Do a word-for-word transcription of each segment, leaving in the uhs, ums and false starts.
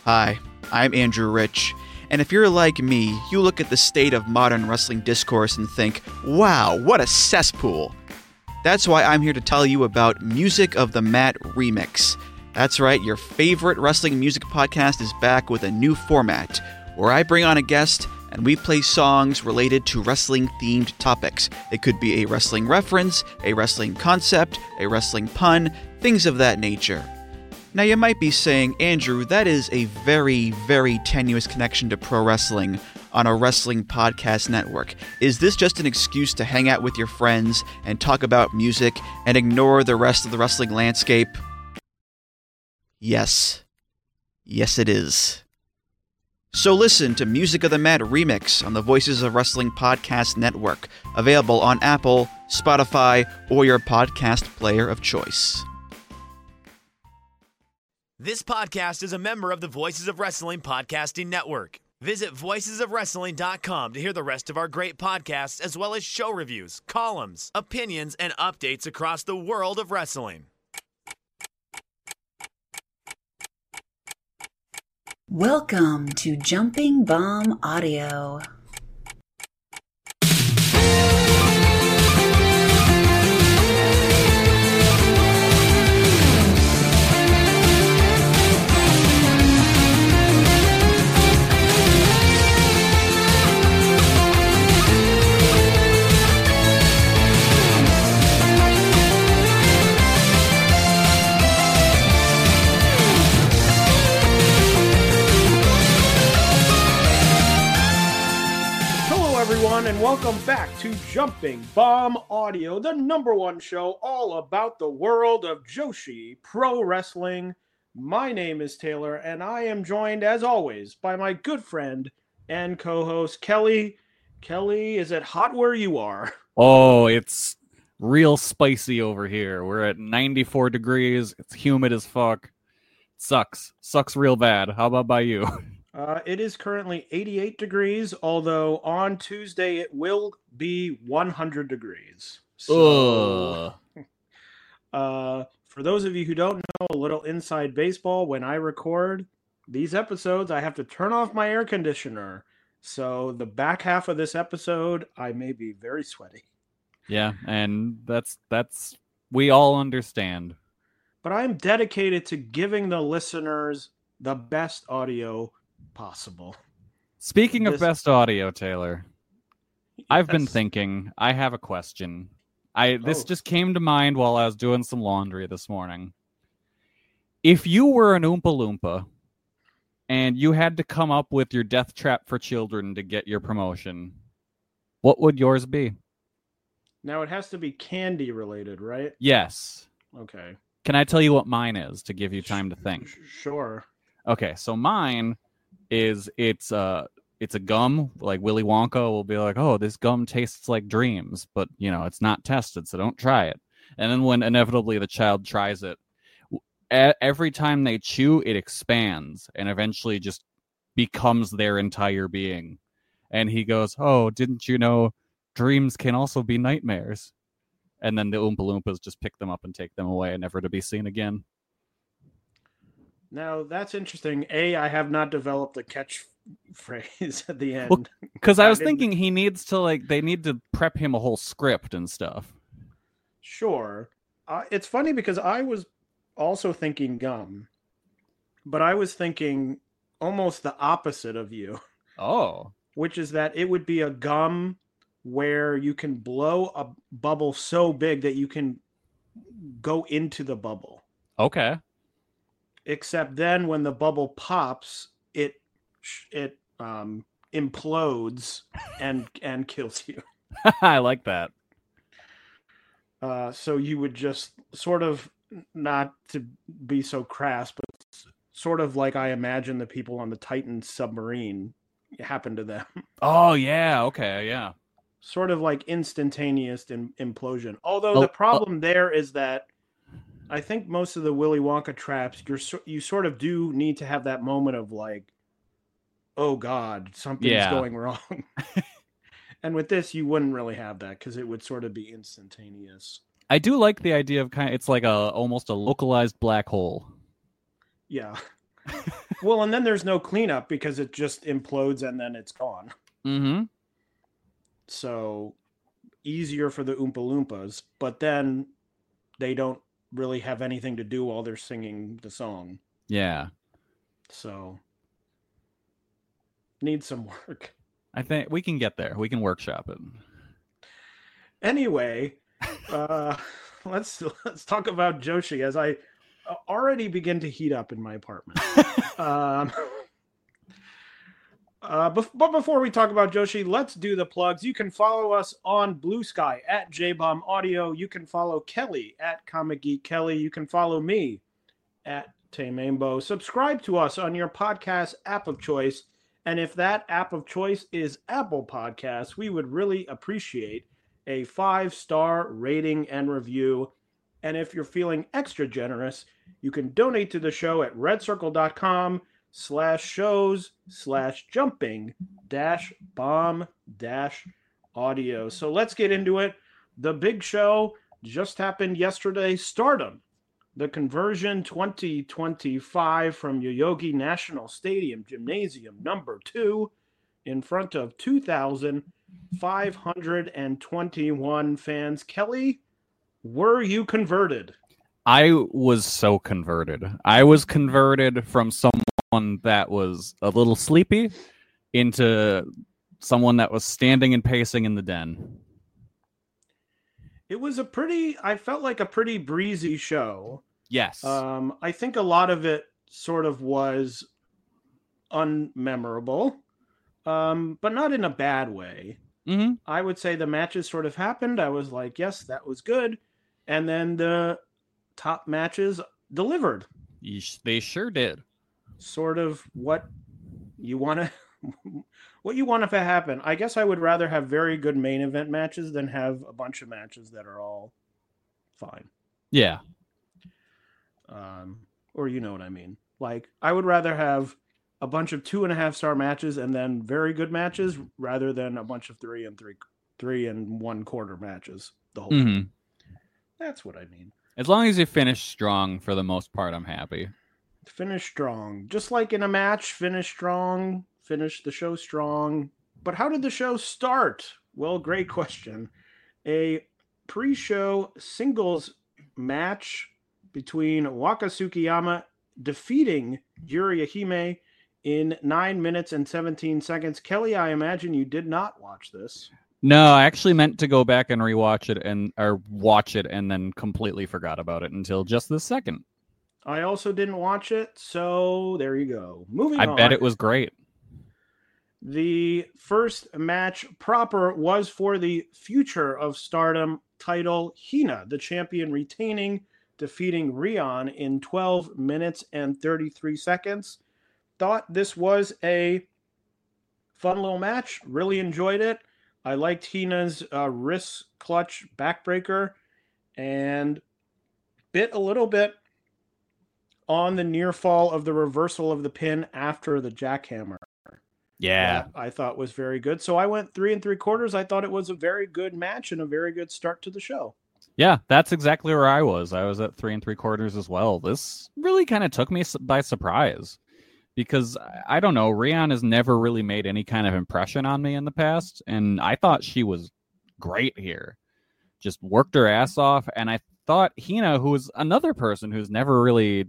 Hi, I'm Andrew Rich, and if you're like me, you look at the state of modern wrestling discourse and think, wow, what a cesspool. That's why I'm here to tell you about Music of the Mat Remix. That's right, your favorite wrestling music podcast is back with a new format, where I bring on a guest and we play songs related to wrestling-themed topics. It could be a wrestling reference, a wrestling concept, a wrestling pun, things of that nature. Now you might be saying, Andrew, that is a very, very tenuous connection to pro wrestling on a wrestling podcast network. Is this just an excuse to hang out with your friends and talk about music and ignore the rest of the wrestling landscape? Yes. Yes, it is. So listen to Music of the Mat Remix on the Voices of Wrestling Podcast Network, available on Apple, Spotify, or your podcast player of choice. This podcast is a member of the Voices of Wrestling Podcasting Network. Visit voices of wrestling dot com to hear the rest of our great podcasts, as well as show reviews, columns, opinions, and updates across the world of wrestling. Welcome to Jumping Bomb Audio. Everyone, and welcome back to Jumping Bomb Audio, the number one show all about the world of Joshi Pro Wrestling. My name is Taylor, and I am joined, as always, by my good friend and co-host, Kelly. Kelly, is it hot where you are? Oh, it's real spicy over here. We're at ninety-four degrees. It's humid as fuck. Sucks. Sucks real bad. How about by you? Uh, it is currently eighty-eight degrees, although on Tuesday it will be one hundred degrees. So, uh, for those of you who don't know, a little inside baseball, when I record these episodes, I have to turn off my air conditioner. So the back half of this episode, I may be very sweaty. Yeah, and that's, that's, we all understand. But I am dedicated to giving the listeners the best audio possible. Speaking of This... best audio, Taylor, yes. I've been thinking, I have a question. I This oh. just came to mind while I was doing some laundry this morning. If you were an Oompa Loompa and you had to come up with your death trap for children to get your promotion, what would yours be? Now it has to be candy related, right? Yes. Okay. Can I tell you what mine is to give you time to think? Sure. Okay, so mine is it's uh it's a gum. Like Willy Wonka will be like, oh, this gum tastes like dreams, but you know it's not tested, so don't try it. And then when inevitably the child tries it, a- every time they chew, it expands and eventually just becomes their entire being. And he goes, oh, didn't you know dreams can also be nightmares? And then the Oompa Loompas just pick them up and take them away, never to be seen again. Now, that's interesting. A, I have not developed a catchphrase at the end. Because well, I was I thinking he needs to, like, they need to prep him a whole script and stuff. Sure. Uh, it's funny because I was also thinking gum, but I was thinking almost the opposite of you. Oh. Which is that it would be a gum where you can blow a bubble so big that you can go into the bubble. Okay. Except then when the bubble pops, it it um, implodes and and kills you. I like that. Uh, so you would just sort of, not to be so crass, but sort of like I imagine the people on the Titan submarine happened to them. Oh, yeah. Okay, yeah. Sort of like instantaneous in, implosion. Although oh, the problem oh. there is that I think most of the Willy Wonka traps, you're you sort of do need to have that moment of like, oh God, something's yeah. going wrong. And with this, you wouldn't really have that because it would sort of be instantaneous. I do like the idea of kind of, it's like a almost a localized black hole. Yeah. Well, and then there's no cleanup because it just implodes and then it's gone. Mm-hmm. So easier for the Oompa Loompas, but then they don't really have anything to do while they're singing the song. Yeah. So needs some work. I think we can get there. We can workshop it. Anyway, uh, let's let's talk about Joshi as I already begin to heat up in my apartment. um, uh, but, but before we talk about Joshi, let's do the plugs. You can follow us on Blue Sky at J Bomb Audio. You can follow Kelly at Comic Geek Kelly. You can follow me at Taymambo. Subscribe to us on your podcast app of choice. And if that app of choice is Apple Podcasts, we would really appreciate a five-star rating and review. And if you're feeling extra generous, you can donate to the show at redcircle.com slash shows slash jumping dash bomb dash audio. So let's get into it. The big show just happened yesterday. Stardom, the conversion twenty twenty-five from Yoyogi National Stadium Gymnasium number two in front of two thousand five hundred twenty-one fans. Kelly, were you converted? I was so converted. I was converted from someone that was a little sleepy into someone that was standing and pacing in the den. It was a pretty, I felt like a pretty breezy show. Yes. Um, I think a lot of it sort of was unmemorable, um, but not in a bad way. Mm-hmm. I would say the matches sort of happened. I was like, yes, that was good. And then the top matches delivered. They sure did. Sort of what you want to what you want to happen. I guess I would rather have very good main event matches than have a bunch of matches that are all fine. Yeah. Um, or you know what I mean. Like, I would rather have a bunch of two and a half star matches and then very good matches rather than a bunch of three and three, three and one quarter matches. The whole Mm-hmm. thing. That's what I mean. As long as you finish strong, for the most part, I'm happy. Finish strong. Just like in a match, finish strong, finish the show strong. But how did the show start? Well, great question. A pre-show singles match between Waka Tsukiyama defeating Yuri Ahime in nine minutes and seventeen seconds. Kelly, I imagine you did not watch this. No, I actually meant to go back and rewatch it and or watch it and then completely forgot about it until just this second. I also didn't watch it, so there you go. Moving I on. bet it was great. The first match proper was for the Future of Stardom title. Hina, the champion, retaining, defeating Rion in twelve minutes and thirty-three seconds. Thought this was a fun little match. Really enjoyed it. I liked Hina's uh, wrist clutch backbreaker and bit a little bit on the near fall of the reversal of the pin after the jackhammer. Yeah. That I thought was very good. So I went three and three quarters. I thought it was a very good match and a very good start to the show. Yeah, that's exactly where I was. I was at three and three quarters as well. This really kind of took me by surprise because, I don't know, Rion has never really made any kind of impression on me in the past, and I thought she was great here. Just worked her ass off, and I thought Hina, who is another person who's never really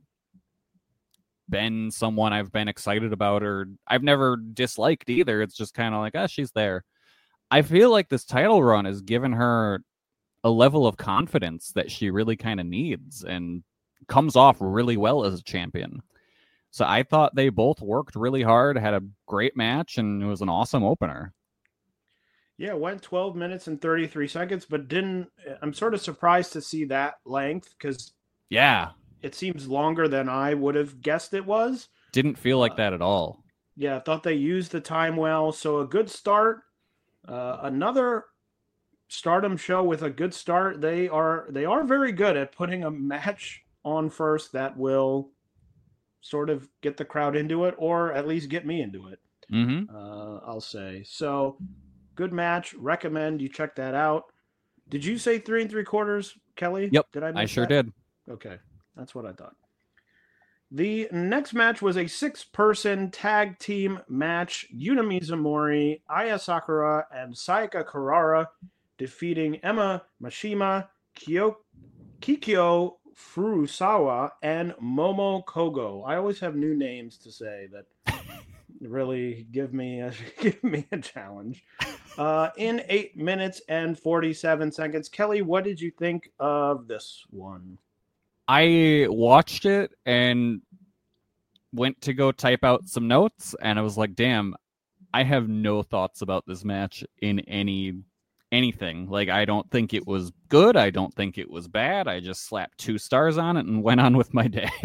been someone I've been excited about or I've never disliked either. It's just kind of like, oh, she's there. I feel like this title run has given her a level of confidence that she really kind of needs and comes off really well as a champion. So I thought they both worked really hard, had a great match, and it was an awesome opener. Yeah, it went twelve minutes and thirty-three seconds, but didn't. I'm sort of surprised to see that length because yeah, it seems longer than I would have guessed it was. Didn't feel like uh, that at all. Yeah, I thought they used the time well. So a good start. Uh, another Stardom show with a good start. They are they are very good at putting a match on first that will sort of get the crowd into it, or at least get me into it. Mm-hmm. Uh, I'll say so. Good match. Recommend you check that out. Did you say three and three quarters, Kelly? Yep. Did I? I miss sure that? did. Okay, that's what I thought. The next match was a six-person tag team match. Yuna Mizumori, Aya Sakura, and Sayaka Kurara defeating Emma Mashima, Kyo- Kikyo Furusawa, and Momo Kogo. I always have new names to say that really give me a, give me a challenge. Uh, in eight minutes and forty-seven seconds. Kelly, what did you think of this one? I watched it and went to go type out some notes, and I was like, damn, I have no thoughts about this match in any anything. Like, I don't think it was good. I don't think it was bad. I just slapped two stars on it and went on with my day.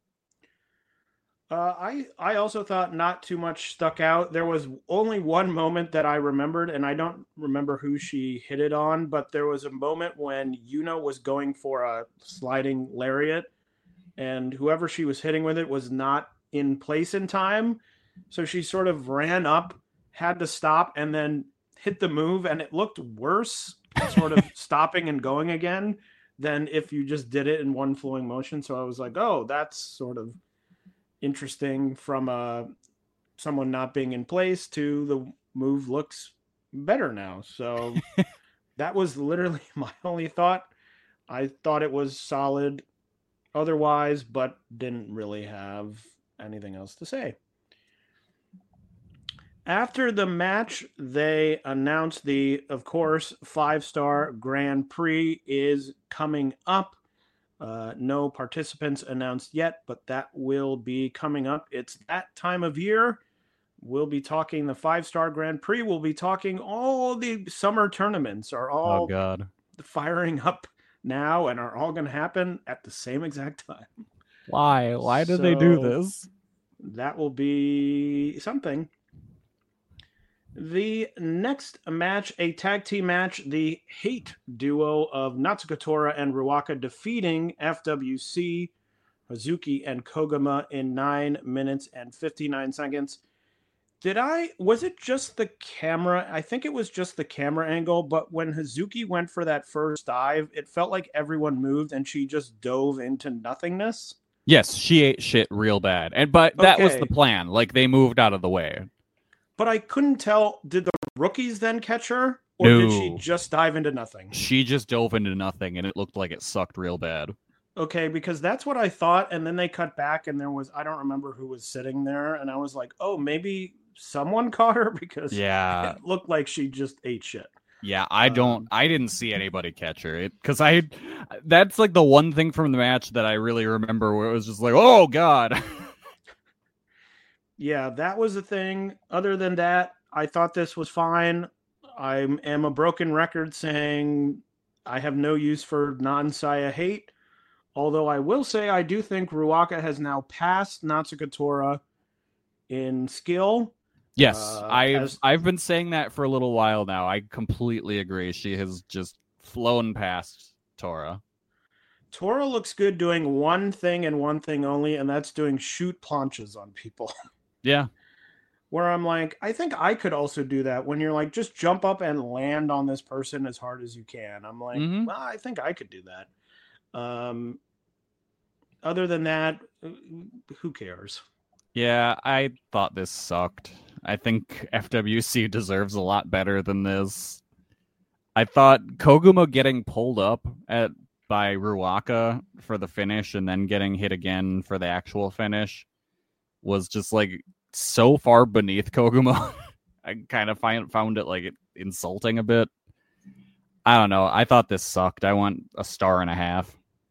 Uh, I I also thought not too much stuck out. There was only one moment that I remembered, and I don't remember who she hit it on, but there was a moment when Yuna was going for a sliding lariat, and whoever she was hitting with it was not in place in time. So she sort of ran up, had to stop, and then hit the move, and it looked worse, sort of stopping and going again, than if you just did it in one flowing motion. So I was like, oh, that's sort of interesting from uh, someone not being in place to the move looks better now. So that was literally my only thought. I thought it was solid otherwise, but didn't really have anything else to say. After the match, they announced the, of course, five-star Grand Prix is coming up. Uh, no participants announced yet, but that will be coming up. It's that time of year. We'll be talking the five-star Grand Prix. We'll be talking all the summer tournaments are all Oh, God. firing up now and are all going to happen at the same exact time. Why? Why did they do So this? that will be something. The next match, a tag team match, the Hate duo of Natsuko Tora and Ruaka defeating F W C, Hazuki, and Koguma in nine minutes and fifty-nine seconds. Did I, was it just the camera? I think it was just the camera angle, but when Hazuki went for that first dive, it felt like everyone moved and she just dove into nothingness. Yes, she ate shit real bad. And but that was Okay. the plan. Like, they moved out of the way. But I couldn't tell, did the rookies then catch her? Or did she No. just dive into nothing? She just dove into nothing, and it looked like it sucked real bad. Okay, because that's what I thought, and then they cut back, and there was, I don't remember who was sitting there, and I was like, oh, maybe someone caught her, because Yeah. it looked like she just ate shit. Yeah, I don't. Um, I didn't see anybody catch her. It because I. That's like the one thing from the match that I really remember where it was just like, oh God. Yeah, that was the thing. Other than that, I thought this was fine. I am a broken record saying I have no use for non-Saya hate. Although I will say I do think Ruaka has now passed Natsuko Tora in skill. Yes, Uh, I've as- I've been saying that for a little while now. I completely agree. She has just flown past Tora. Tora looks good doing one thing and one thing only, and that's doing shoot planches on people. Yeah. Where I'm like, I think I could also do that when you're like, just jump up and land on this person as hard as you can. I'm like, Mhm. well, I think I could do that. Um, other than that, who cares? Yeah, I thought this sucked. I think F W C deserves a lot better than this. I thought Koguma getting pulled up at by Ruaka for the finish and then getting hit again for the actual finish was just like so far beneath Koguma. I kind of find found it like it insulting a bit. I don't know. I thought this sucked. I want a star and a half.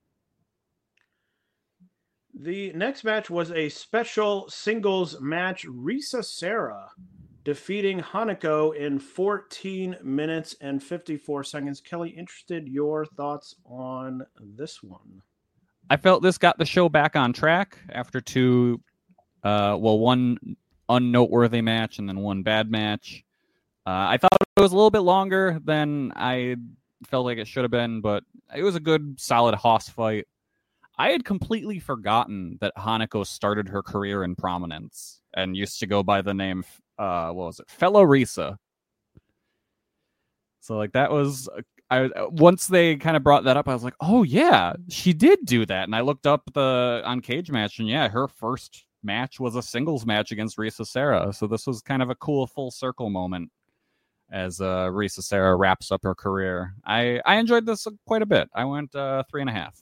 The next match was a special singles match. Risa Sera defeating Hanako in fourteen minutes and fifty-four seconds. Kelly, interested your thoughts on this one? I felt this got the show back on track after two, uh, well, one unnoteworthy match and then one bad match. Uh, I thought it was a little bit longer than I felt like it should have been, but it was a good, solid Hoss fight. I had completely forgotten that Hanako started her career in prominence and used to go by the name, uh, what was it, Fellow Risa. So, like, that was a, I once they kind of brought that up, I was like, oh yeah, she did do that. And I looked up the on Cage Match, and yeah, her first match was a singles match against Risa Sera. So this was kind of a cool full circle moment as uh, Risa Sera wraps up her career. I, I enjoyed this quite a bit. I went uh, three and a half.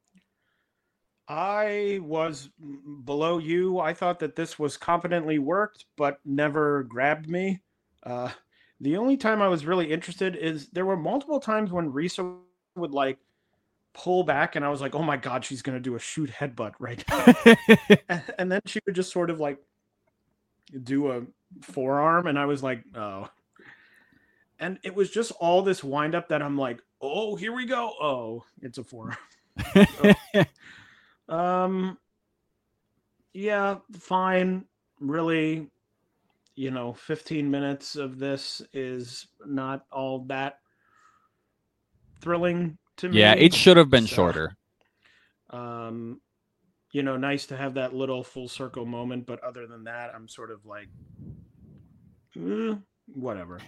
I was below you. I thought that this was competently worked, but never grabbed me. Uh, the only time I was really interested is there were multiple times when Risa would like pull back, and I was like, oh my God, she's going to do a shoot headbutt right now. and, and then she would just sort of like do a forearm, and I was like, oh. And it was just all this wind up that I'm like, oh, here we go. Oh, it's a forearm. oh. Um, yeah, fine. Really, you know, fifteen minutes of this is not all that thrilling to me. Yeah, it should have been so, shorter. Um, you know, nice to have that little full circle moment, but other than that, I'm sort of like, eh, whatever.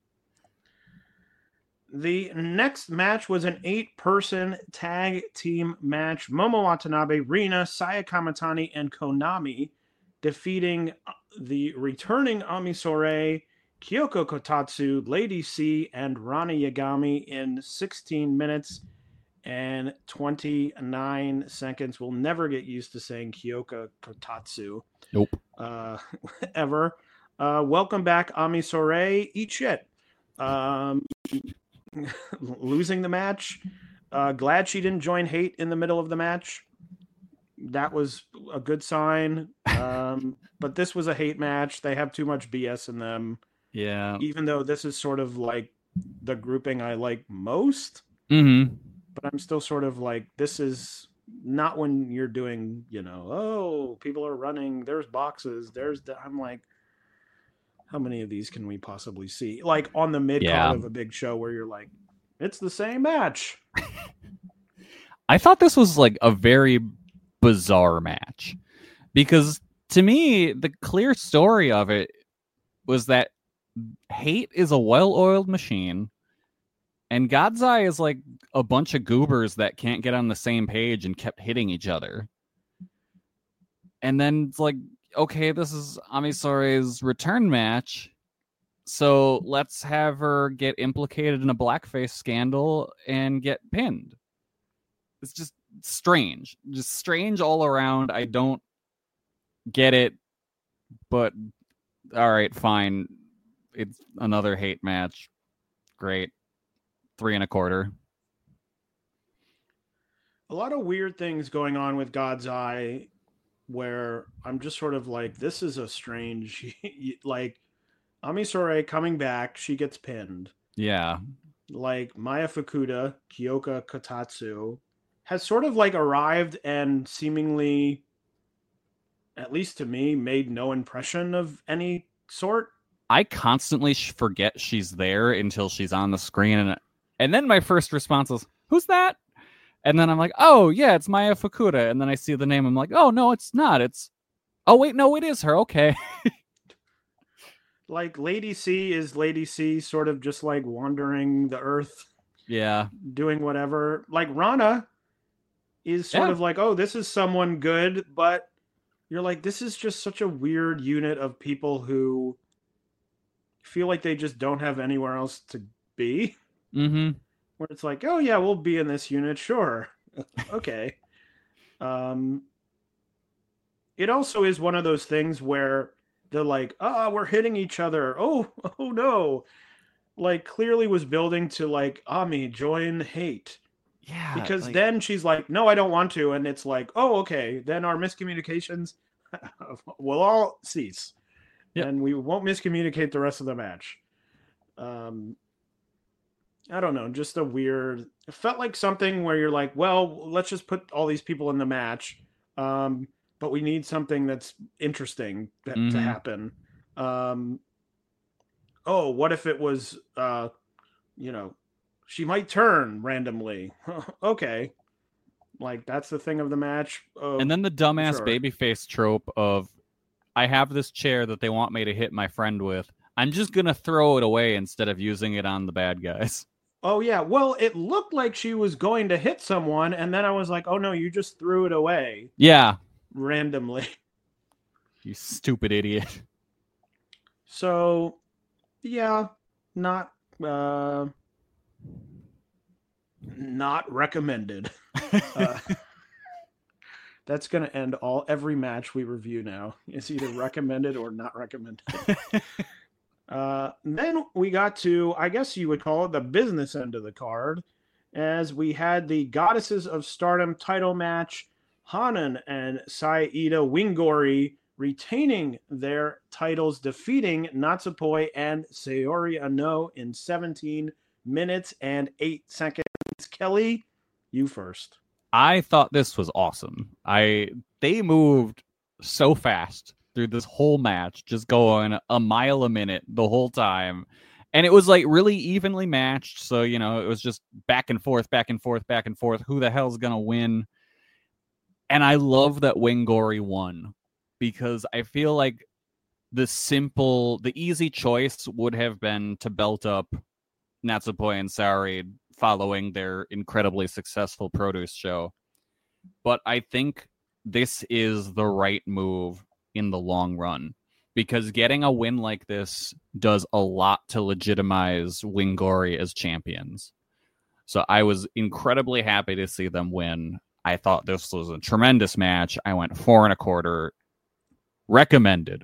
The next match was an eight-person tag team match. Momo Watanabe, Rina, Saya Kamatani, and Konami defeating the returning Ami Sourei, Kyoko Kotatsu, Lady C, and Rana Yagami in sixteen minutes and twenty-nine seconds. We'll never get used to saying Kyoko Kotatsu. Nope. Uh, ever. Uh, welcome back, Ami Sourei. Eat shit. Um... losing the match. Uh, glad she didn't join Hate in the middle of the match. That was a good sign. Um, but this was a Hate match. They have too much B S in them. Yeah. Even though this is sort of like the grouping I like most. Mm-hmm. But I'm still sort of like, this is not when you're doing, you know, oh, people are running. There's boxes. There's the, I'm like, how many of these can we possibly see? Like on the mid card yeah. of a big show where you're like, it's the same match. I thought this was like a very bizarre match because to me, the clear story of it was that Hate is a well-oiled machine and Godzai is like a bunch of goobers that can't get on the same page and kept hitting each other. And then it's like, okay, this is Ami Sourei's return match, so let's have her get implicated in a blackface scandal and get pinned. It's just strange. Just strange all around. I don't get it, but all right, fine. It's another Hate match. Great. Three and a quarter. A lot of weird things going on with Godzai where I'm just sort of like, this is a strange, like, Ami Sourei coming back, she gets pinned. Yeah. Like, Maya Fukuda, Kyoko Kotatsu, has sort of, like, arrived and seemingly, at least to me, made no impression of any sort. I constantly forget she's there until she's on the screen, and, and then my first response is, who's that? And then I'm like, oh, yeah, it's Maya Fukuda. And then I see the name. I'm like, oh, no, it's not. It's, oh, wait, no, it is her. Okay. Like, Lady C is Lady C, sort of just like wandering the earth. Yeah. Doing whatever. Like, Rana is sort yeah. of like, oh, this is someone good. But you're like, this is just such a weird unit of people who feel like they just don't have anywhere else to be. Mm-hmm. Where it's like, oh yeah, we'll be in this unit, sure. Okay. Um, it also is one of those things where they're like, ah, oh, we're hitting each other. Oh, oh no. Like clearly was building to like, Ami, join Hate. Yeah. Because like... then she's like, no, I don't want to. And it's like, oh, okay. Then our miscommunications will all cease. Yep. And we won't miscommunicate the rest of the match. Um, I don't know, just a weird, it felt like something where you're like, well, let's just put all these people in the match. Um, but we need something that's interesting that, mm-hmm. to happen. Um, oh, what if it was, uh, you know, she might turn randomly. Okay. Like, that's the thing of the match. Oh, and then the dumbass sure. babyface trope of, I have this chair that they want me to hit my friend with. I'm just going to throw it away instead of using it on the bad guys. Oh, yeah. Well, it looked like she was going to hit someone, and then I was like, oh, no, you just threw it away. Yeah. Randomly. You stupid idiot. So, yeah, not uh, not recommended. uh, that's going to end all every match we review now. It's either recommended or not recommended. uh, then we got to, I guess you would call it the business end of the card, as we had the Goddesses of Stardom title match, Hanan and Saida Wingori retaining their titles, defeating Natsupoi and Saori Ano in seventeen minutes and eight seconds. Kelly, you first. I thought this was awesome. I they moved so fast through this whole match, just going a mile a minute the whole time. And it was like really evenly matched. So, you know, it was just back and forth, back and forth, back and forth. Who the hell's going to win? And I love that Wingori won, because I feel like the simple, the easy choice would have been to belt up Natsupoi and Saori following their incredibly successful produce show. But I think this is the right move in the long run, because getting a win like this does a lot to legitimize Wingori as champions. So I was incredibly happy to see them win. I thought this was a tremendous match. I went four and a quarter. Recommended.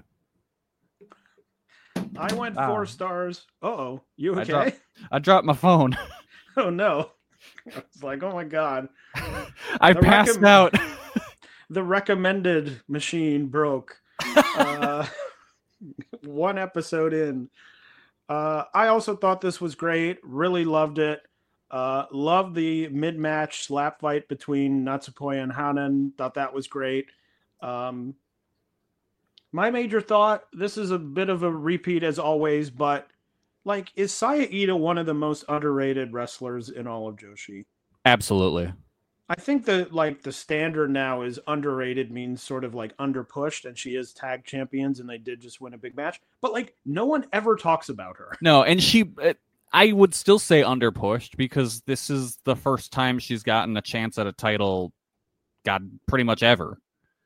I went four Wow. stars. Uh-oh. You I okay? dropped, I dropped my phone. Oh, no. I was like, oh, my God. I The passed recomm- out. The recommended machine broke. uh, one episode in. Uh, I also thought this was great. Really loved it. Uh, loved the mid-match slap fight between Natsupoi and Hanan. Thought that was great. Um, my major thought, this is a bit of a repeat as always, but like, is Saya Ida one of the most underrated wrestlers in all of Joshi? Absolutely. I think that like the standard now is underrated means sort of like underpushed, and she is tag champions and they did just win a big match, but like no one ever talks about her. No, and she, I would still say underpushed, because this is the first time she's gotten a chance at a title, God, pretty much ever.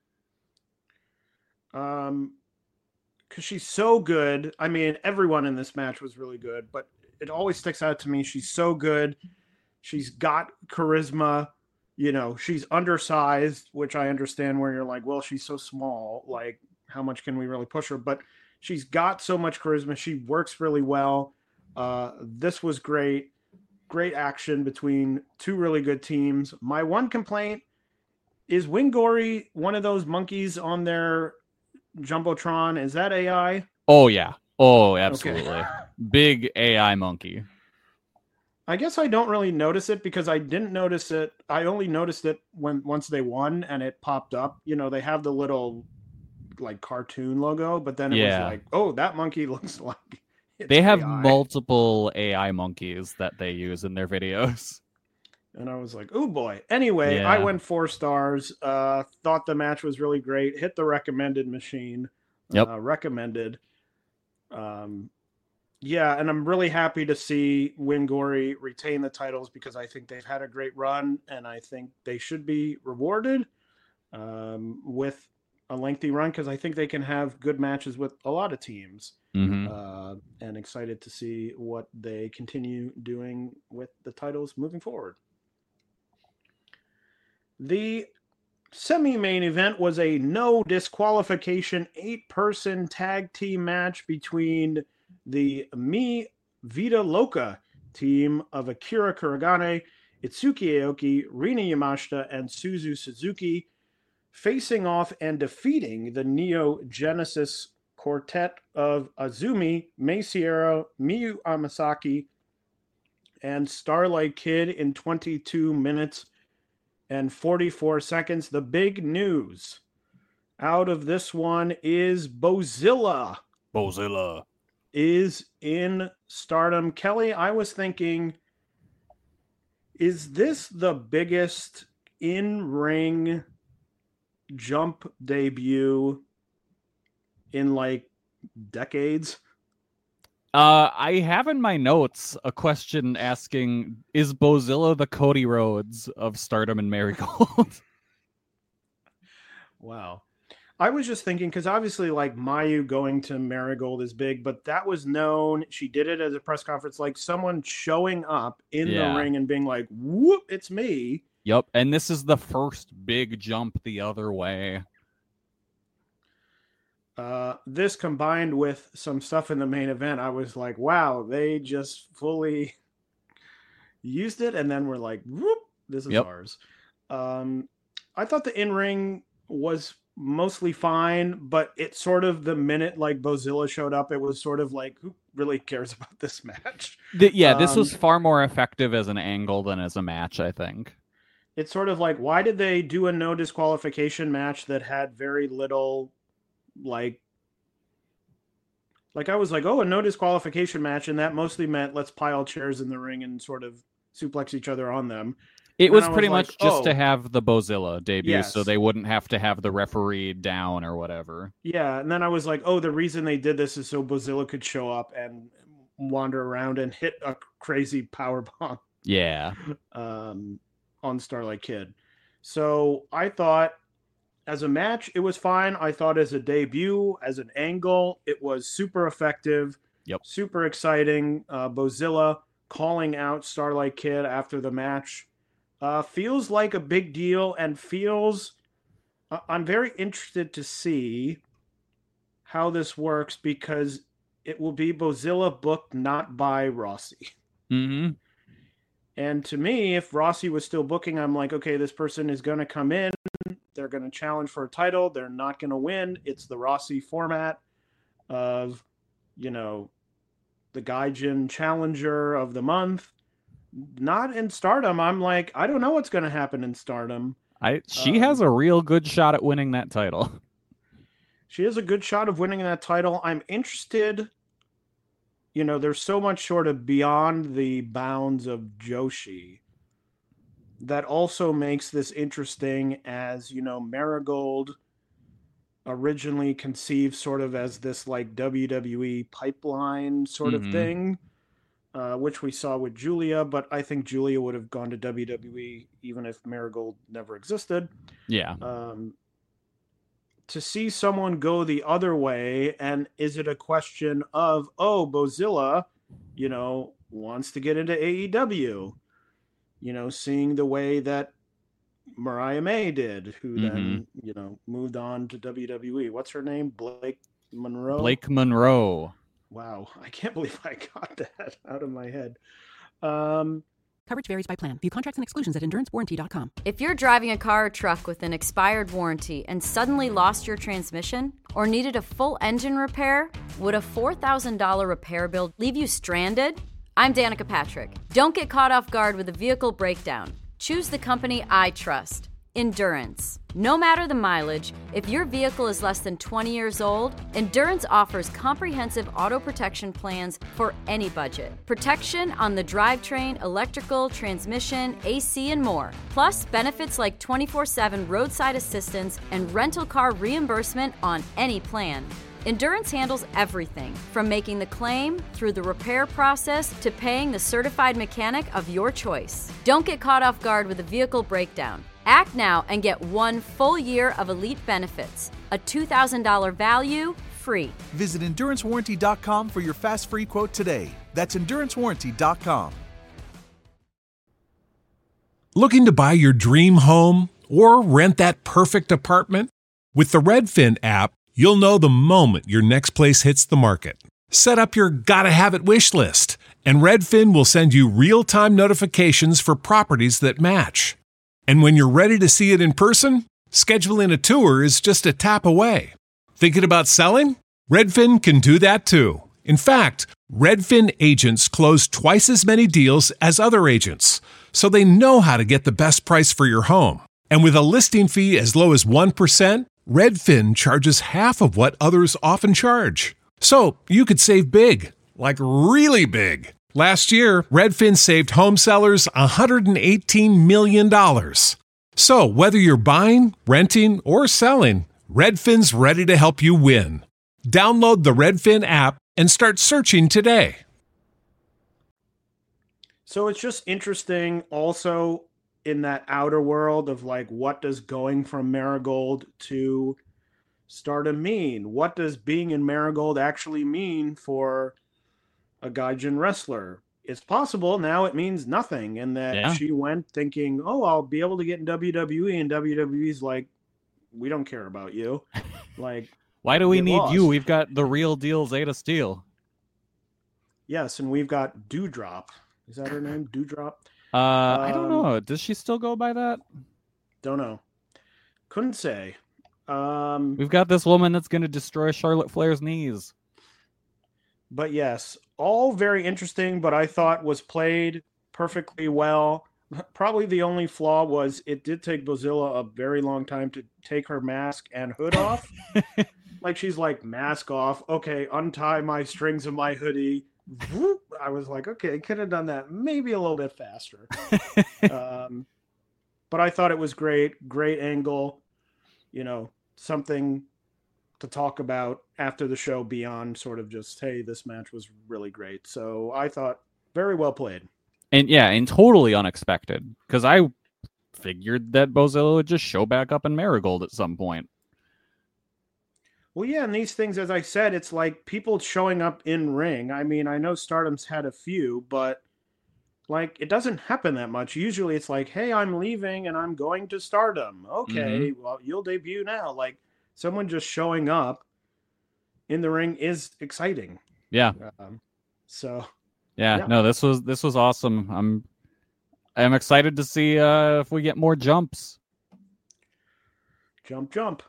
Um, because she's so good. I mean, everyone in this match was really good, but it always sticks out to me. She's so good. She's got charisma. You know, she's undersized, which I understand where you're like, well, she's so small. Like, how much can we really push her? But she's got so much charisma. She works really well. Uh, this was great. Great action between two really good teams. My one complaint is Wingori one of those monkeys on their Jumbotron. Is that A I? Oh, yeah. Oh, absolutely. Okay. Big A I monkey. I guess I don't really notice it because I didn't notice it. I only noticed it when once they won and it popped up. You know, they have the little like cartoon logo, but then it Yeah. was like, oh, that monkey looks like it's They have A I. multiple A I monkeys that they use in their videos. And I was like, oh boy. Anyway, Yeah. I went four stars. Uh, thought the match was really great. Hit the recommended machine. Yep. Uh, recommended. Um, yeah, and I'm really happy to see Wingori retain the titles because I think they've had a great run, and I think they should be rewarded um, with a lengthy run because I think they can have good matches with a lot of teams. Mm-hmm. Uh, and excited to see what they continue doing with the titles moving forward. The semi-main event was a no disqualification eight-person tag team match between the Mi Vida Loca team of Akira Kuragane, Itsuki Aoki, Rina Yamashita, and Suzu Suzuki, facing off and defeating the Neo Genesis quartet of Azumi, Mei Sierra, Miyu Amasaki, and Starlight Kid in twenty-two minutes and forty-four seconds. The big news out of this one is Bozilla. Bozilla is in Stardom. Kelly, I was thinking, is this the biggest in-ring jump debut in like decades? Uh, I have in my notes a question asking, is Bozilla the Cody Rhodes of Stardom and Marigold? Wow. I was just thinking, because obviously, like, Mayu going to Marigold is big, but that was known. She did it as a press conference, like someone showing up in Yeah. the ring and being like, whoop, it's me. Yep, and this is the first big jump the other way. Uh, this combined with some stuff in the main event, I was like, wow, they just fully used it, and then we're like, whoop, this is Yep. ours. Um, I thought the in-ring was mostly fine, but it sort of, the minute like Bozilla showed up, it was sort of like, who really cares about this match? The, yeah, this Um, was far more effective as an angle than as a match, I think. It's sort of like, why did they do a no disqualification match that had very little, like, like I was like, oh, a no disqualification match, and that mostly meant let's pile chairs in the ring and sort of suplex each other on them. It And was I was pretty like, much just oh. to have the Bozilla debut, Yes. so they wouldn't have to have the referee down or whatever. Yeah, and then I was like, oh, the reason they did this is so Bozilla could show up and wander around and hit a crazy power bomb Yeah. um, on Starlight Kid. So I thought, as a match, it was fine. I thought as a debut, as an angle, it was super effective. Yep. Super exciting. Uh, Bozilla calling out Starlight Kid after the match uh, feels like a big deal, and feels... Uh, I'm very interested to see how this works, because it will be Bozilla booked not by Rossi. Mm-hmm. And to me, if Rossi was still booking, I'm like, okay, this person is going to come in. They're going to challenge for a title. They're not going to win. It's the Rossi format of, you know, the Gaijin challenger of the month. Not in Stardom. I'm like, I don't know what's going to happen in Stardom. I she Um, has a real good shot at winning that title. She has a good shot of winning that title. I'm interested. You know, there's so much sort of beyond the bounds of Joshi that also makes this interesting, as, you know, Marigold originally conceived sort of as this like W W E pipeline sort Mhm. of thing, uh, which we saw with Julia, but I think Julia would have gone to W W E even if Marigold never existed. Yeah. Um, to see someone go the other way, and is it a question of, oh, Bozilla, you know, wants to get into A E W, you know, seeing the way that Mariah May did, who then, you know, moved on to W W E. What's her name? Blake Monroe? Blake Monroe. Wow, I can't believe I got that out of my head. Um, Coverage varies by plan. View contracts and exclusions at endurance warranty dot com. If you're driving a car or truck with an expired warranty and suddenly lost your transmission or needed a full engine repair, would a four thousand dollars repair bill leave you stranded? I'm Danica Patrick. Don't get caught off guard with a vehicle breakdown. Choose the company I trust, Endurance. No matter the mileage, if your vehicle is less than twenty years old, Endurance offers comprehensive auto protection plans for any budget. Protection on the drivetrain, electrical, transmission, A C, and more. Plus, benefits like twenty-four seven roadside assistance and rental car reimbursement on any plan. Endurance handles everything from making the claim through the repair process to paying the certified mechanic of your choice. Don't get caught off guard with a vehicle breakdown. Act now and get one full year of elite benefits. A two thousand dollars value, free. Visit endurance warranty dot com for your fast free quote today. That's endurance warranty dot com. Looking to buy your dream home or rent that perfect apartment? With the Redfin app, you'll know the moment your next place hits the market. Set up your gotta have it wish list, and Redfin will send you real-time notifications for properties that match. And when you're ready to see it in person, scheduling a tour is just a tap away. Thinking about selling? Redfin can do that too. In fact, Redfin agents close twice as many deals as other agents, so they know how to get the best price for your home. And with a listing fee as low as one percent, Redfin charges half of what others often charge. So you could save big, like really big. Last year, Redfin saved home sellers one hundred eighteen million dollars. So whether you're buying, renting, or selling, Redfin's ready to help you win. Download the Redfin app and start searching today. So it's just interesting also in that outer world of like, what does going from Marigold to Stardom mean? What does being in Marigold actually mean for a Gaijin wrestler? It's possible now it means nothing, and that Yeah. she went thinking, oh, I'll be able to get in W W E, and W W E's like, we don't care about you. Like, why do we get need lost. you? We've got the real deal Zeta Steel. Yes, and we've got Dewdrop. Is that her name? Dewdrop? Uh, I don't Um, know. Does she still go by that? Don't know. Couldn't say. Um, We've got this woman that's going to destroy Charlotte Flair's knees. But yes, all very interesting, but I thought was played perfectly well. Probably the only flaw was it did take Bozilla a very long time to take her mask and hood off. Like, she's like, mask off. Okay, untie my strings of my hoodie. Whoop. I was like, okay, could have done that maybe a little bit faster. um, but I thought it was great. Great angle. You know, something to talk about after the show beyond sort of just, hey, this match was really great. So I thought very well played. And yeah, and totally unexpected, because I figured that Bozilla would just show back up in Marigold at some point. Well, yeah, and these things, as I said, it's like people showing up in ring. I mean, I know Stardom's had a few, but like, it doesn't happen that much. Usually it's like, hey, I'm leaving and I'm going to Stardom. Okay, mm-hmm. Well, you'll debut now. Like, someone just showing up in the ring is exciting. Yeah. Um, so. Yeah, yeah, no, this was this was awesome. I'm I'm excited to see uh, if we get more jumps. Jump, jump.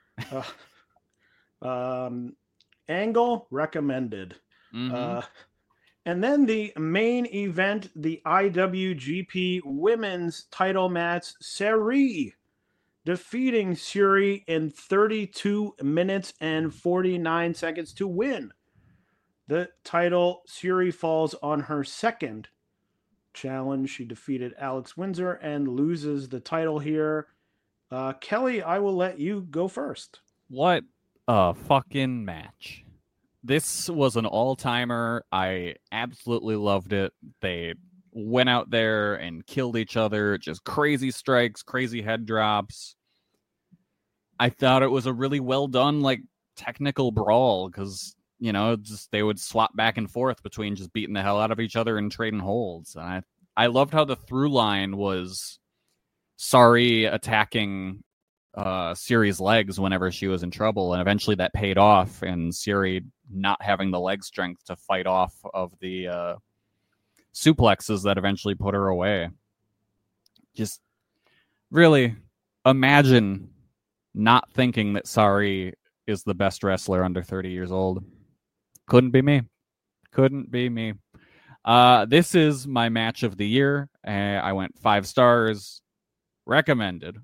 uh, um, Angle recommended. Mm-hmm. Uh, and then the main event, the I W G P Women's Title match, Seri defeating Syuri in thirty-two minutes and forty-nine seconds to win the title. Syuri falls on her second challenge. She defeated Alex Windsor and loses the title here. Uh, Kelly, I will let you go first. What a fucking match. This was an all-timer. I absolutely loved it. They went out there and killed each other. Just crazy strikes, crazy head drops. I thought it was a really well done, like, technical brawl, because, you know, just they would swap back and forth between just beating the hell out of each other and trading holds. And I, I loved how the through line was Sari attacking uh, Syuri's legs whenever she was in trouble, and eventually that paid off, and Syuri not having the leg strength to fight off of the uh, suplexes that eventually put her away. Just really imagine not thinking that Sari is the best wrestler under thirty years old. Couldn't be me. Couldn't be me. Uh, this is my match of the year. Uh, I went five stars. Recommended.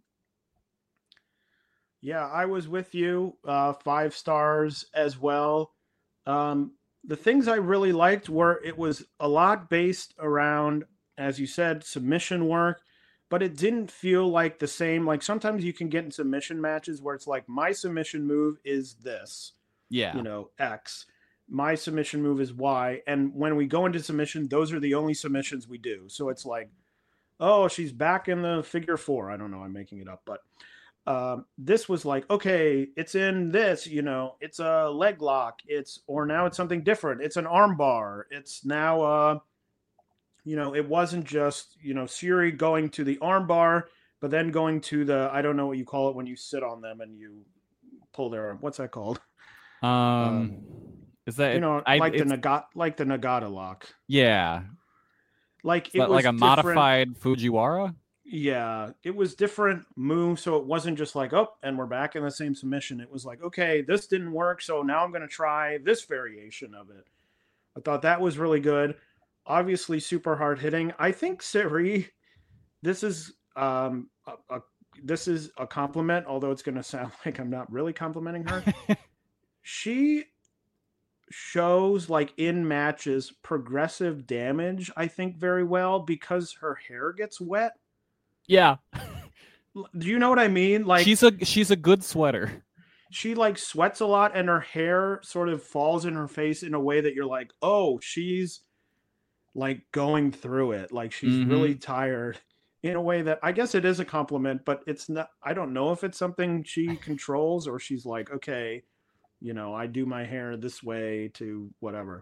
Yeah, I was with you. Uh, five stars as well. Um, the things I really liked were it was a lot based around, as you said, submission work, but it didn't feel like the same. Like, sometimes you can get in submission matches where it's like, my submission move is this. Yeah. You know, X. My submission move is Y. And when we go into submission, those are the only submissions we do. So it's like, oh, she's back in the figure four. I don't know. I'm making it up. But um, this was like, okay, it's in this, you know, it's a leg lock. It's, or now it's something different. It's an arm bar. It's now, uh, you know, it wasn't just, you know, Syuri going to the arm bar, but then going to the, I don't know what you call it when you sit on them and you pull their arm. What's that called? Um, um is that, you know, I, like the Nagata, like the Nagata lock. Yeah. Like, it was like a different. modified Fujiwara? Yeah, it was different moves, so it wasn't just like, oh, and we're back in the same submission. It was like, okay, this didn't work, so now I'm going to try this variation of it. I thought that was really good. Obviously, super hard hitting. I think Seri, this is um, a, a this is a compliment, although it's going to sound like I'm not really complimenting her. She shows, like, in matches, progressive damage, I think, very well because her hair gets wet. Yeah. Do you know what I mean? Like, she's a she's a good sweater. she like sweats a lot and her hair sort of falls in her face in a way that you're like, oh, she's like going through it. Like she's Mhm. really tired in a way that I guess it is a compliment, but it's not, I don't know if it's something she controls or she's like, okay, you know, I do my hair this way to whatever.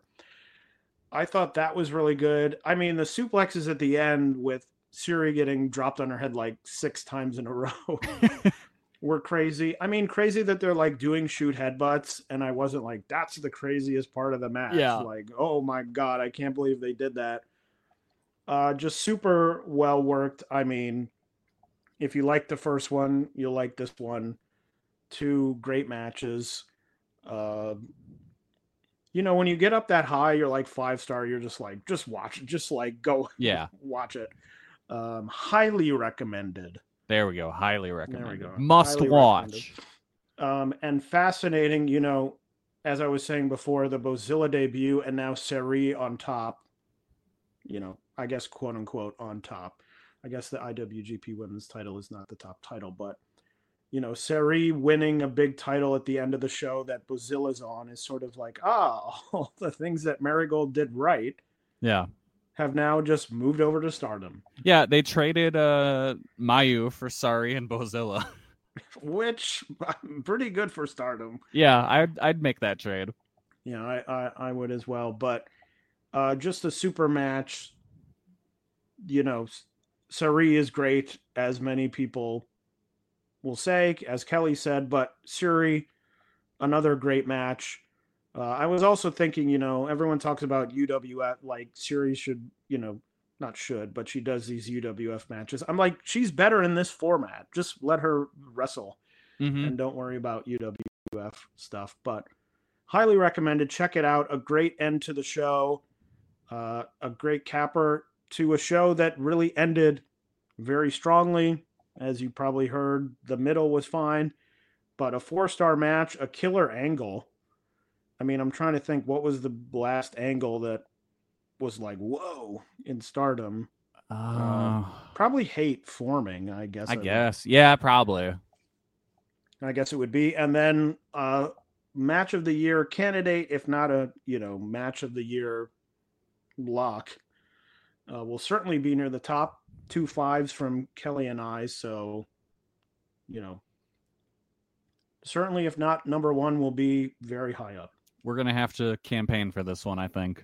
I thought that was really good. I mean, the suplexes at the end with Siri getting dropped on her head like six times in a row were crazy. I mean, crazy that they're like doing shoot headbutts, and I wasn't like, that's the craziest part of the match. Yeah. Like, oh my God, I can't believe they did that. Uh, just super well worked. I mean, if you like the first one, you'll like this one. Two great matches. Uh, you know, when you get up that high, you're like five star. You're just like, just watch it. Just like go Yeah. watch it. Um, highly recommended. There we go. Highly recommended. go. Must Highly watch. Um, and fascinating, you know, as I was saying before, the Bozilla debut and now Seri on top, you know, I guess quote unquote on top. I guess the I W G P Women's title is not the top title, but you know, Seri winning a big title at the end of the show that Bozilla's on is sort of like, ah, all the things that Marigold did right Yeah. have now just moved over to Stardom. Yeah, they traded uh Mayu for Sari and Bozilla. Which pretty good for Stardom. Yeah, I'd I'd make that trade. Yeah, I, I, I would as well. But uh, just a super match. You know, Sari is great, as many people will say, as Kelly said. But Suri, another great match. Uh, I was also thinking, you know, everyone talks about U W F, like Suri should, you know, not should, but she does these U W F matches. I'm like, she's better in this format. Just let her wrestle Mm-hmm. and don't worry about U W F stuff. But highly recommended. Check it out. A great end to the show. Uh, a great capper to a show that really ended very strongly. As you probably heard, the middle was fine, but a four-star match, a killer angle. I mean, I'm trying to think, what was the last angle that was like, whoa, in Stardom? Uh, Uh, probably Hate forming, I guess. I would- guess. Yeah, probably. I guess it would be. And then uh, match of the year candidate, if not a, you know, match of the year lock, uh, will certainly be near the top two fives from Kelly and I. So, you know, certainly if not number one, will be very high up. We're gonna have to campaign for this one, I think.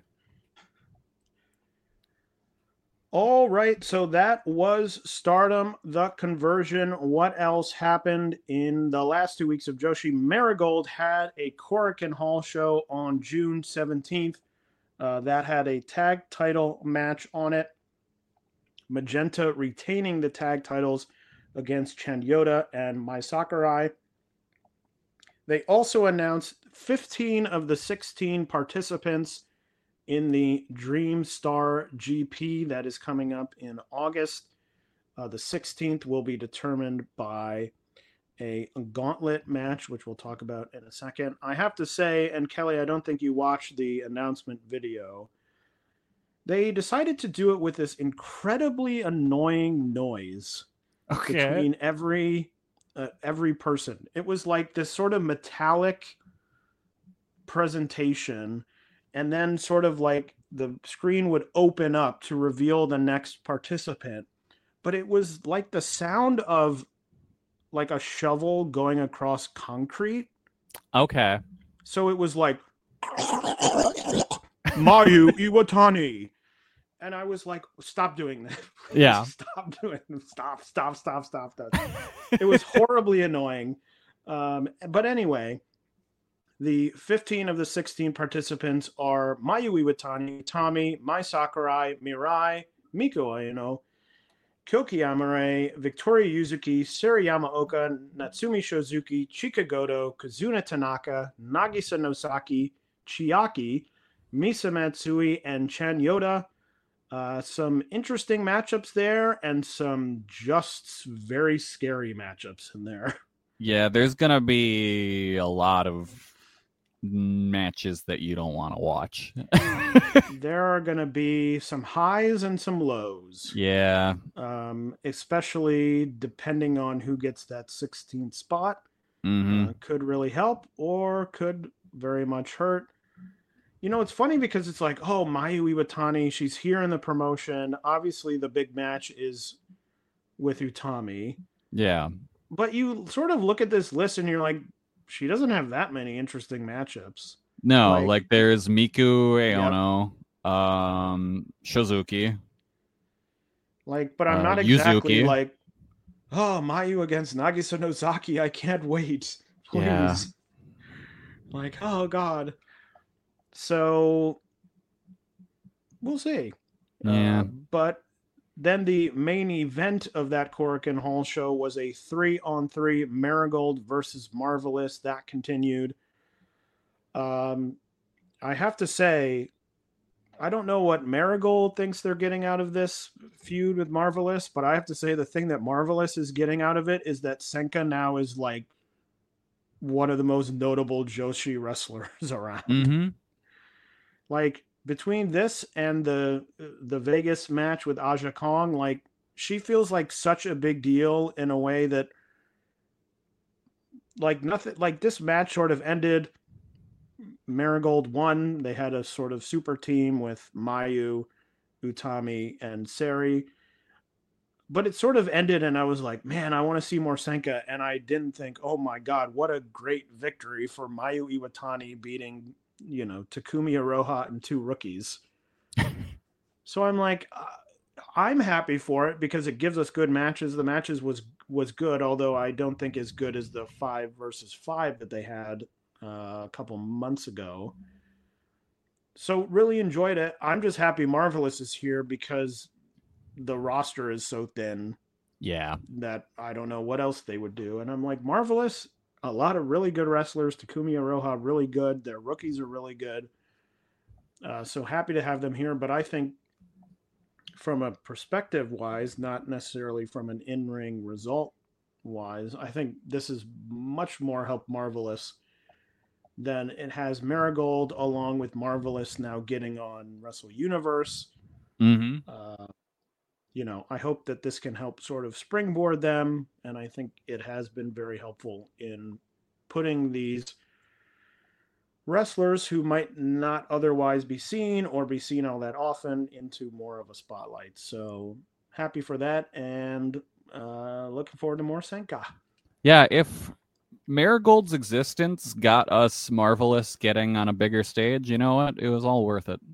All right, so that was Stardom, the conversion. What else happened in the last two weeks of Joshi? Marigold had a Korakuen Hall show on June seventeenth. Uh, that had a tag title match on it. Magenta retaining the tag titles against Chanyoda and Mai Sakurai. They also announced fifteen of the sixteen participants in the Dream Star G P that is coming up in August. Uh, the sixteenth will be determined by a gauntlet match, which we'll talk about in a second. I have to say, and Kelly, I don't think you watched the announcement video. They decided to do it with this incredibly annoying noise Okay. between every uh, every person. It was like this sort of metallic presentation, and then sort of like the screen would open up to reveal the next participant. But it was like the sound of like a shovel going across concrete. Okay. So it was like Mayu Iwatani. And I was like, stop doing that. Please Yeah. Stop doing it. Stop, stop, stop, stop that. It was horribly annoying. Um, but anyway, the fifteen of the sixteen participants are Mayu Iwatani, Tommy, Mai Sakurai, Mirai, Miko Aino, Kyoki Amare, Victoria Yuzuki, Sari Yamaoka, Natsumi Shozuki, Chika Goto, Kazuna Tanaka, Nagisa Nosaki, Chiaki, Misa Matsui, and Chanyoda. Uh, some interesting matchups there, and some just very scary matchups in there. Yeah, there's gonna be a lot of matches that you don't want to watch. There are going to be some highs and some lows. Yeah. Um, especially depending on who gets that sixteenth spot. Mm-hmm. Uh, could really help or could very much hurt. You know, it's funny because it's like, oh, Mayu Iwatani, she's here in the promotion. Obviously, the big match is with Utami. Yeah. But you sort of look at this list and you're like, she doesn't have that many interesting matchups. No, Like- like, there's Miku Aono, um, Shizuki. Like, but I'm Uh, not exactly Yuzuki. like, oh, Mayu against Nagisa Nozaki. I can't wait. Please. Yeah. Like, oh, God. So, we'll see. Yeah. Uh, but then the main event of that Korakuen Hall show was a three-on-three Marigold versus Marvelous. That continued. Um, I have to say, I don't know what Marigold thinks they're getting out of this feud with Marvelous, but I have to say the thing that Marvelous is getting out of it is that Senka now is like one of the most notable Joshi wrestlers around. Mm-hmm. Like between this and the the Vegas match with Aja Kong, like she feels like such a big deal in a way that like nothing like this match sort of ended. Marigold won. They had a sort of super team with Mayu, Utami, and Seri. But it sort of ended, and I was like, man, I want to see more Senka. And I didn't think, oh my God, what a great victory for Mayu Iwatani beating, you know, Takumi Iroha and two rookies. So I'm like, uh, I'm happy for it because it gives us good matches. The matches was was good, although I don't think as good as the five versus five that they had Uh, a couple months ago. So really enjoyed it. I'm just happy Marvelous is here because the roster is so thin Yeah. that I don't know what else they would do. And I'm like, Marvelous, a lot of really good wrestlers. Takumi Iroha, really good. Their rookies are really good. Uh, so happy to have them here. But I think from a perspective wise, not necessarily from an in-ring result wise, I think this is much more help Marvelous than it has Marigold, along with Marvelous now getting on Wrestle Universe. Mm-hmm. Uh, you know, I hope that this can help sort of springboard them, and I think it has been very helpful in putting these wrestlers who might not otherwise be seen or be seen all that often into more of a spotlight. So happy for that, and uh, looking forward to more Senka. Yeah, if Marigold's existence got us Marvelous getting on a bigger stage, you know what? It was all worth it.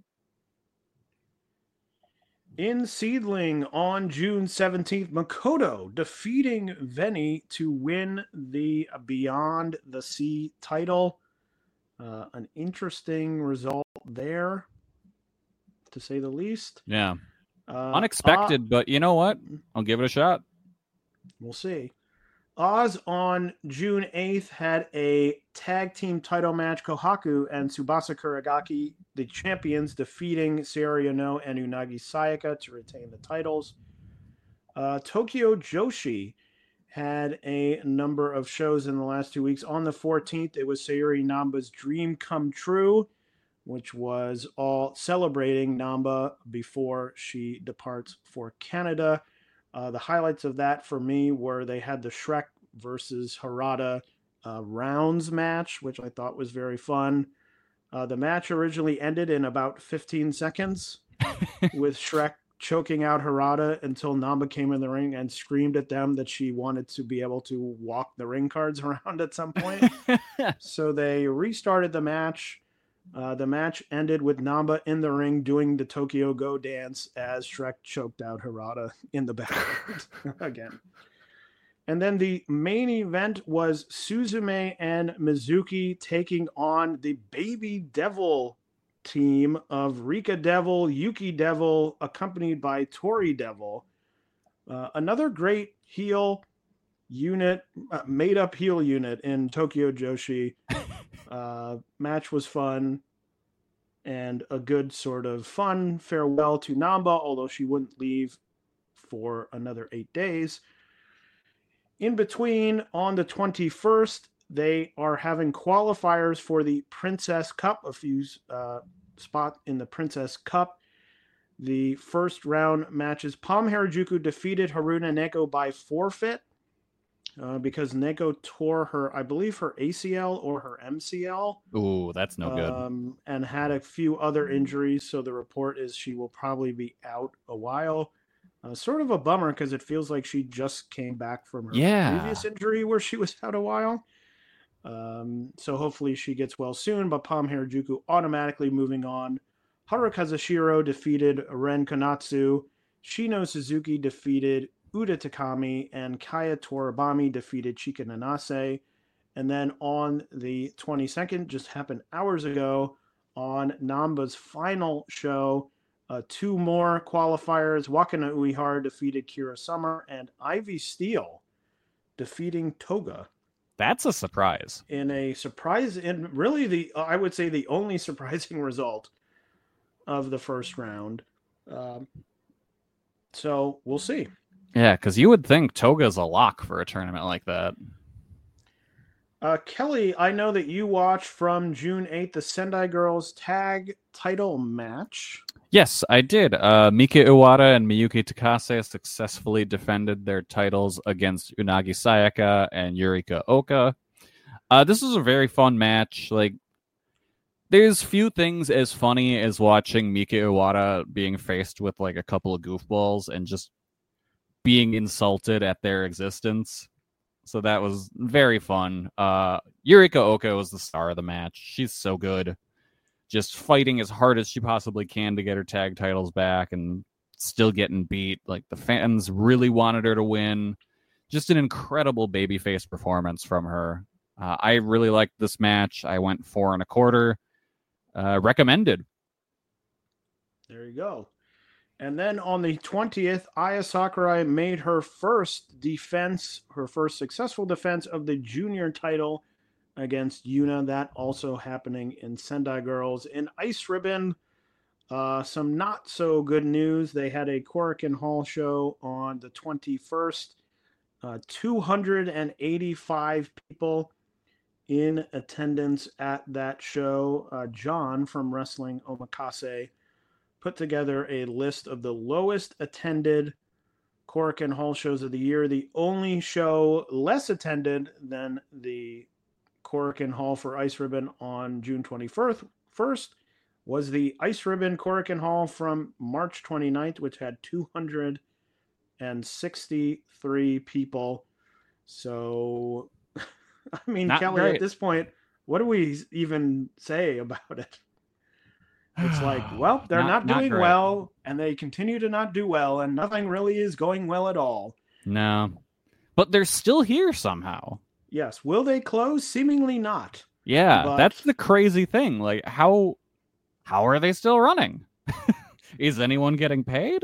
In Seedling on June seventeenth, Makoto defeating Veni to win the Beyond the Sea title. Uh, an interesting result there, to say the least. Yeah. Uh, Unexpected, uh, but you know what? I'll give it a shot. We'll see. Oz on June eighth had a tag team title match. Kohaku and Tsubasa Kuragaki, the champions, defeating Seiya Yano and Unagi Sayaka to retain the titles. Uh, Tokyo Joshi had a number of shows in the last two weeks. On the fourteenth, it was Sayuri Namba's Dream Come True, which was all celebrating Namba before she departs for Canada. Uh, the highlights of that for me were they had the Shrek versus Harada uh, rounds match, which I thought was very fun. Uh, the match originally ended in about fifteen seconds with Shrek choking out Harada until Namba came in the ring and screamed at them that she wanted to be able to walk the ring cards around at some point. So they restarted the match. Uh, the match ended with Namba in the ring doing the Tokyo Go dance as Shrek choked out Harada in the background again. And then the main event was Suzume and Mizuki taking on the Baby Devil team of Rika Devil, Yuki Devil, accompanied by Tori Devil. Uh, another great heel unit, uh, made-up heel unit in Tokyo Joshi. Uh, match was fun and a good sort of fun farewell to Namba, although she wouldn't leave for another eight days. In between, on the twenty-first, they are having qualifiers for the Princess Cup, a few uh, spot in the Princess Cup. The first round matches, Palm Harajuku defeated Haruna Neko by forfeit. uh, because Neko tore her, I believe, her A C L or her M C L. Ooh, that's no good. Um, and had a few other injuries. So the report is she will probably be out a while. Uh, sort of a bummer because it feels like she just came back from her Yeah. previous injury where she was out a while. Um, so hopefully she gets well soon. But Pam Harajuku automatically moving on. Haru Kazushiro defeated Ren Konatsu. Shino Suzuki defeated Uda Takami. And Kaya Toribami defeated Chika Nanase. And then on the twenty-second, just happened hours ago, on Namba's final show, uh, two more qualifiers. Wakana Uehara defeated Kira Summer, and Ivy Steele defeating Toga. That's a surprise. In a surprise, in really the, I would say the only surprising result of the first round. Um, so we'll see. Yeah, because you would think Toga's a lock for a tournament like that. Uh, Kelly, I know that you watched from June eighth the Sendai Girls Tag Title match. Yes, I did. Uh, Miki Iwata and Miyuki Takase successfully defended their titles against Unagi Sayaka and Yurika Oka. Uh, this was a very fun match. Like, there's few things as funny as watching Miki Iwata being faced with like a couple of goofballs and just being insulted at their existence. So that was very fun. Uh, Yurika Oka was the star of the match. She's so good. Just fighting as hard as she possibly can to get her tag titles back and still getting beat. Like, the fans really wanted her to win. Just an incredible babyface performance from her. Uh, I really liked this match. I went four and a quarter. Uh, recommended. There you go. And then on the twentieth, Aya Sakurai made her first defense, her first successful defense of the junior title against Yuna. That also happening in Sendai Girls. In Ice Ribbon, uh, some not so good news. They had a Korakuen Hall show on the twenty-first. Uh, two hundred eighty-five people in attendance at that show. Uh, John from Wrestling Omakase put together a list of the lowest attended Korakuen Hall shows of the year. The only show less attended than the Korakuen Hall for Ice Ribbon on June twenty-first first was the Ice Ribbon Korakuen Hall from March twenty-ninth, which had two hundred sixty-three people. So, I mean, Not Kelly, great. at this point, what do we even say about it? It's like, well, they're Not- not, not doing great. well, and they continue to not do well, and nothing really is going well at all. No. But they're still here somehow. Yes. Will they close? Seemingly not. Yeah, But- that's the crazy thing. Like, how how are they still running? Is anyone getting paid?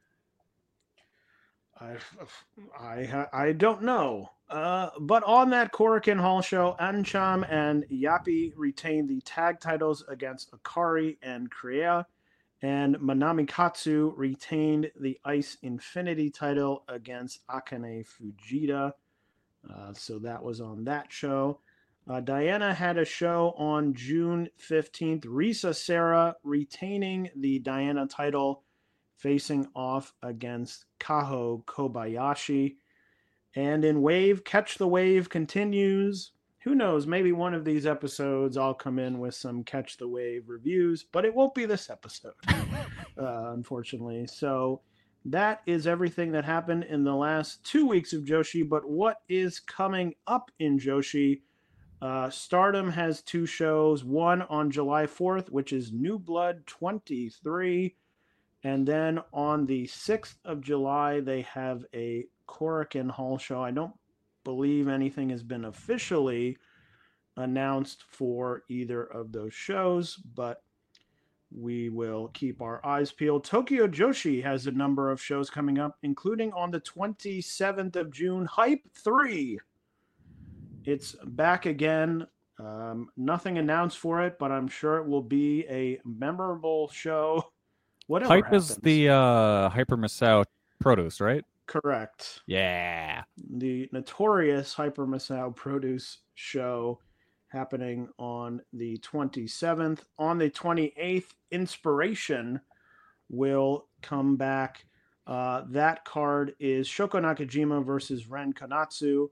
I, I, ha- I don't know. Uh, but on that Korakuen Hall show, Ancham and Yappy retained the tag titles against Akari and Kriya, and Manami Katsu retained the Ice Infinity title against Akane Fujita. Uh, so that was on that show. Uh, Diana had a show on June fifteenth. Risa Serra retaining the Diana title, facing off against Kaho Kobayashi. And in Wave, Catch the Wave continues. Who knows, maybe one of these episodes I'll come in with some Catch the Wave reviews, but it won't be this episode, uh, unfortunately. So that is everything that happened in the last two weeks of Joshi. But what is coming up in Joshi? Uh, Stardom has two shows, one on July fourth, which is New Blood twenty-three. And then on the sixth of July, they have a Korakuen Hall show. I don't believe anything has been officially announced for either of those shows, but we will keep our eyes peeled. Tokyo Joshi has a number of shows coming up, including on the twenty-seventh of June, Hype three. It's back again. Um, nothing announced for it, but I'm sure it will be a memorable show. Whatever Hype happens. is the uh, Hyper Misao produce, right? Correct. Yeah. The notorious Hyper Misao Produce show happening on the twenty-seventh. On the twenty-eighth, Inspiration will come back. Uh, that card is Shoko Nakajima versus Ren Konatsu.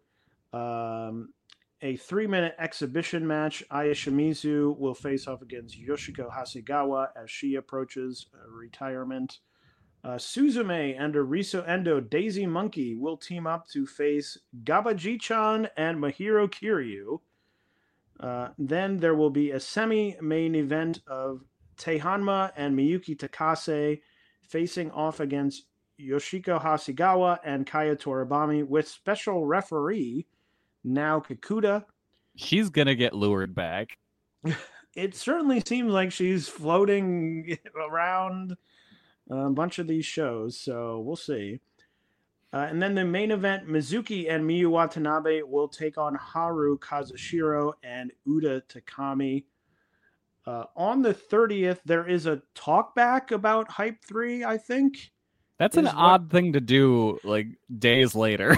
Um, a three-minute exhibition match. Aya Shimizu will face off against Yoshiko Hasegawa as she approaches uh, retirement. Uh, Suzume and Ariso Endo Daisy Monkey will team up to face Gabaji-chan and Mahiro Kiryu. Uh, then there will be a semi-main event of Teihanma and Miyuki Takase facing off against Yoshiko Hasegawa and Kaya Toribami with special referee Nao Kikuta. She's going to get lured back. It certainly seems like she's floating around a bunch of these shows, so we'll see. Uh, and then the main event, Mizuki and Miyu Watanabe will take on Haru Kazushiro and Uda Takami. Uh, on the thirtieth, there is a talkback about Hype three, I think. That's an what... odd thing to do, like, days later.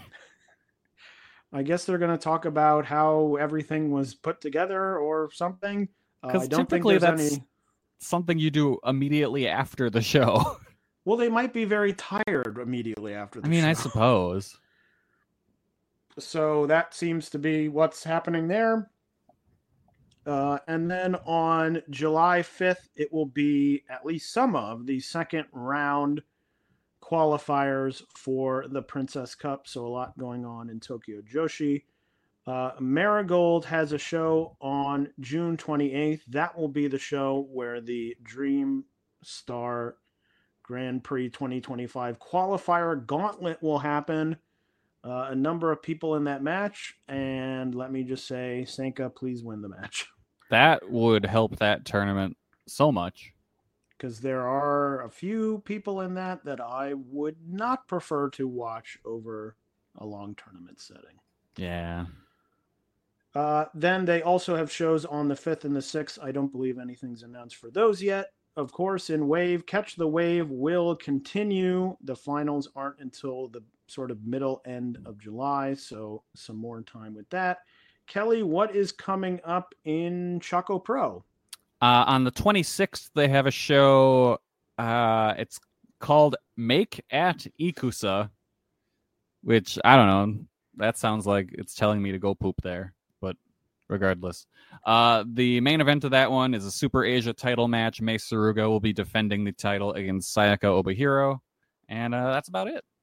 I guess they're going to talk about how everything was put together or something. Because uh, I don't typically think there's that's any... something you do immediately after the show. Well, they might be very tired immediately after the I mean, show. I suppose. So that seems to be what's happening there. Uh, and then on July fifth, it will be at least some of the second round qualifiers for the Princess Cup. So a lot going on in Tokyo Joshi. Uh, Marigold has a show on June twenty-eighth. That will be the show where the Dream Star Grand Prix twenty twenty-five qualifier gauntlet will happen. Uh, a number of people in that match. And let me just say, Sanka, please win the match. That would help that tournament so much. Because there are a few people in that that I would not prefer to watch over a long tournament setting. Yeah. Uh, then they also have shows on the fifth and the sixth. I don't believe anything's announced for those yet. Of course, in Wave, Catch the Wave will continue. The finals aren't until the sort of middle end of July, so some more time with that. Kelly, what is coming up in Choco Pro? Uh, on the twenty-sixth, they have a show. Uh, it's called Make at Ikusa, which, I don't know. That sounds like it's telling me to go poop there. But regardless. Uh, the main event of that one is a Super Asia title match. Mei Suruga will be defending the title against Sayaka Obihiro. And uh, that's about it.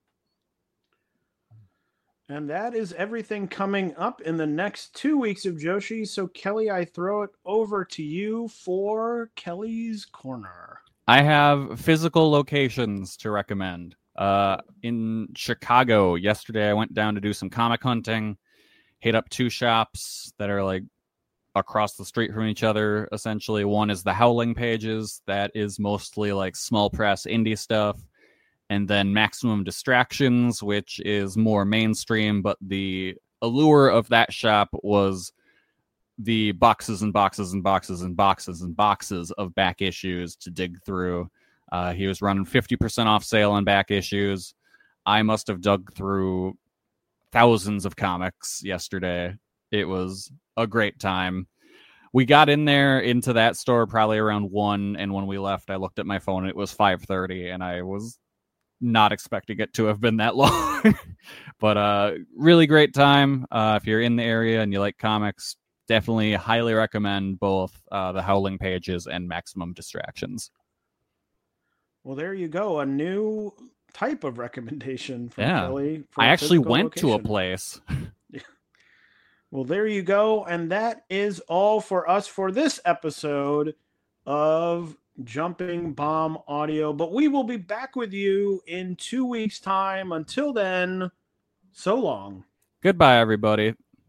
And that is everything coming up in the next two weeks of Joshi. So, Kelly, I throw it over to you for Kelly's Corner. I have physical locations to recommend. Uh, in Chicago, yesterday I went down to do some comic hunting. Hit up two shops that are like across the street from each other, essentially. One is the Howling Pages. That is mostly like small press indie stuff. And then Maximum Distractions, which is more mainstream, but the allure of that shop was the boxes and boxes and boxes and boxes and boxes of back issues to dig through. Uh, he was running fifty percent off sale on back issues. I must have dug through thousands of comics yesterday. It was a great time. We got in there into that store probably around one, and when we left, I looked at my phone and it was five thirty, and I was not expecting it to have been that long. But uh, really great time. Uh, if you're in the area and you like comics, definitely highly recommend both uh, the Howling Pages and Maximum Distractions. Well, there you go. A new type of recommendation from yeah. Kelly. I actually went location. to a place. Well, there you go. And that is all for us for this episode of Jumping Bomb Audio. But we will be back with you in two weeks' time. Until then, so long. Goodbye, everybody.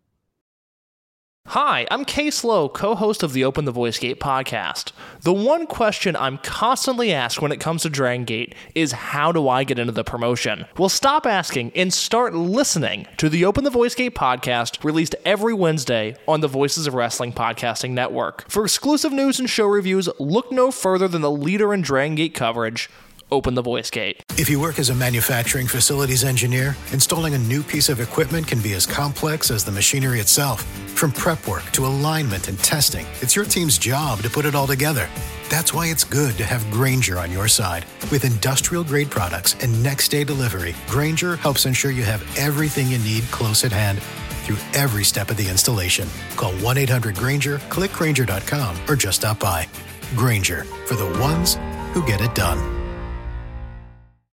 Hi, I'm Case Lowe, co-host of the Open the Voice Gate podcast. The one question I'm constantly asked when it comes to Dragon Gate is, how do I get into the promotion? Well, stop asking and start listening to the Open the Voice Gate podcast, released every Wednesday on the Voices of Wrestling Podcasting Network. For exclusive news and show reviews, look no further than the leader in Dragon Gate coverage, Open the Voice Gate. If you work as a manufacturing facilities engineer, installing a new piece of equipment can be as complex as the machinery itself. From prep work to alignment and testing, it's your team's job to put it all together. That's why it's good to have Grainger on your side. With industrial-grade products and next-day delivery, Grainger helps ensure you have everything you need close at hand through every step of the installation. Call one eight hundred Grainger, click Grainger dot com, or just stop by. Grainger, for the ones who get it done.